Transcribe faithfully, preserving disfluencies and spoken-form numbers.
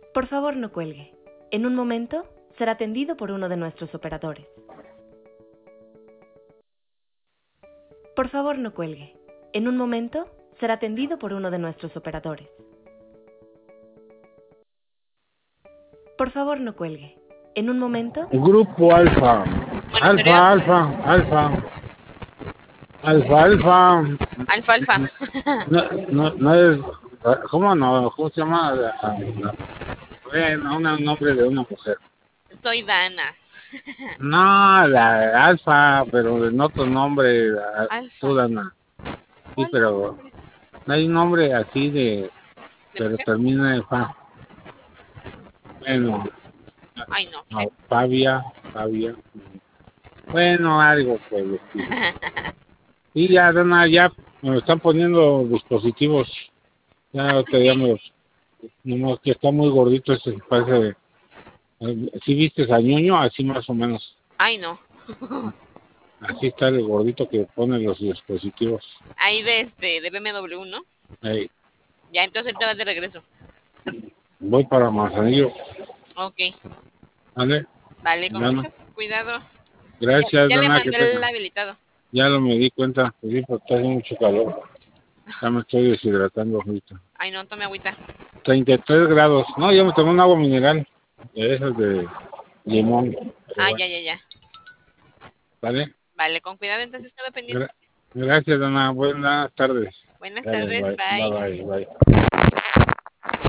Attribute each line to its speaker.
Speaker 1: Por favor, no cuelgue. En un momento será atendido por uno de nuestros operadores. Por favor, no cuelgue. En un momento será atendido por uno de nuestros operadores. Por favor, no cuelgue. En un momento...
Speaker 2: Grupo Alfa. Alfa, alfa, alfa. Alfa, alfa.
Speaker 3: Alfa, alfa.
Speaker 2: No, no, no es... ¿Cómo no? ¿Cómo se llama? Bueno, un nombre de una mujer.
Speaker 3: Soy Dana.
Speaker 2: No, la Alfa, pero en otro nombre.
Speaker 3: Alfa.
Speaker 2: Tú, Dana. Sí, pero no hay un nombre así de... Pero termina en fa. Bueno.
Speaker 3: Ay, no.
Speaker 2: No, Fabia, Fabia. Bueno, algo pues. Y ya, Dana, ya me están poniendo dispositivos. Ya te llamo. Nomás que está muy gordito ese, parece. Si viste a Ñoño, así más o menos.
Speaker 3: Ay, no.
Speaker 2: Así está el gordito que pone los dispositivos.
Speaker 3: Ahí de este, de B M W, ¿no?
Speaker 2: Hey.
Speaker 3: Ya, entonces te vas de regreso.
Speaker 2: Voy para Manzanillo.
Speaker 3: Ok.
Speaker 2: ¿Vale?
Speaker 3: Vale, con
Speaker 2: Ya
Speaker 3: mucho
Speaker 2: no.
Speaker 3: cuidado.
Speaker 2: Gracias,
Speaker 3: Ya, ya
Speaker 2: Dana,
Speaker 3: le mandé
Speaker 2: te...
Speaker 3: el habilitado.
Speaker 2: Ya lo me di cuenta, pues sí, porque está haciendo mucho calor. Ya me estoy deshidratando ahorita.
Speaker 3: Ay, no, tome agüita.
Speaker 2: treinta y tres grados. No, yo me tomé un agua mineral. De esas de limón.
Speaker 3: Ah,
Speaker 2: Bueno.
Speaker 3: ya, ya, ya.
Speaker 2: ¿Vale?
Speaker 3: Vale, con cuidado, entonces quedo pendiente.
Speaker 2: Gra Gracias, Dana. Buenas tardes.
Speaker 3: Buenas
Speaker 2: Dale,
Speaker 3: tardes,
Speaker 2: bye.
Speaker 3: bye.
Speaker 2: Bye, bye, bye.